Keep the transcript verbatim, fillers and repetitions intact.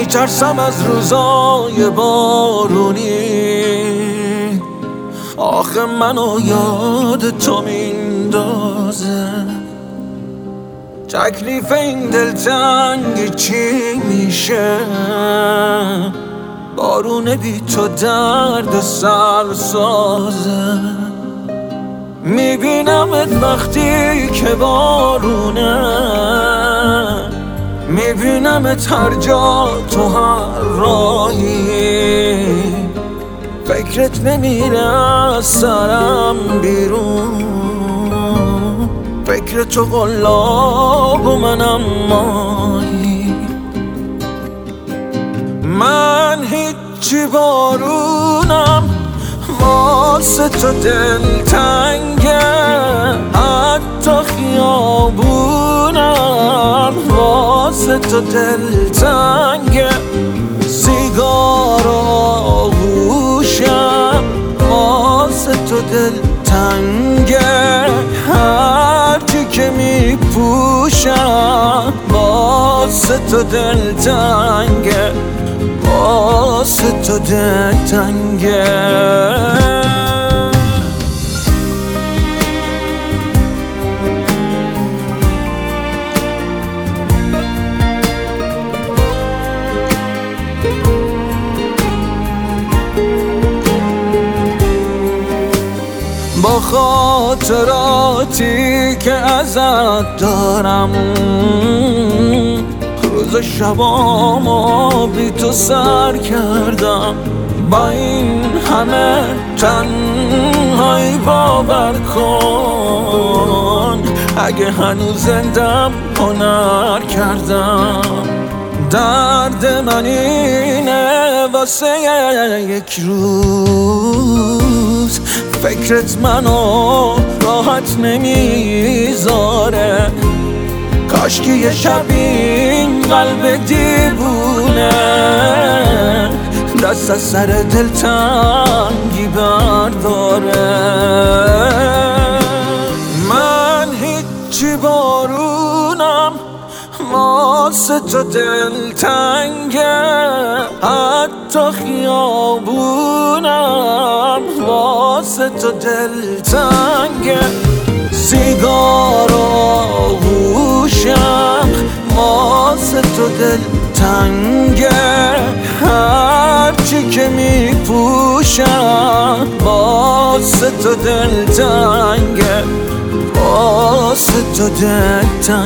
میترسم از روزای بارونی، آخه منو یاد تو میندازه. تکلیف این دلتنگ چی میشه؟ بارون بی تو درد سر سازه. میبینمت وقتی که بارونه، میبینمت هر جا تو هر راهی. فکرت نمیره از سرم بیرون، فکر تو قلاب و منم ماهی. من هیچی بارونم، واسه تو دلتنگه. حتی خیابونم واسه تو دلتنگه. سیگار و آغوشم واسه تو دلتنگه. هرچی که میپوشم واسه تو دلتنگه، واسه تو دلتنگه. با خاطراتی که ازت دارم، روز شبامو بی تو سر کردم. با این همه تنهایی باور کن، اگه هنوز زندم هنر کردم. درد من اینه واسه یک روز، فکرت منو راحت نمیذاره. کاش که یه شب این قلب دیوونه دست از سر دلتنگی برداره. من هیچی بارونم، واسه تو دلتنگه. حتی خیابونم واسه تو دلتنگه. سیگار و آغوشم واسه تو دلتنگه. هرچی که میپوشم واسه تو دلتنگه، واسه تو دلتنگه.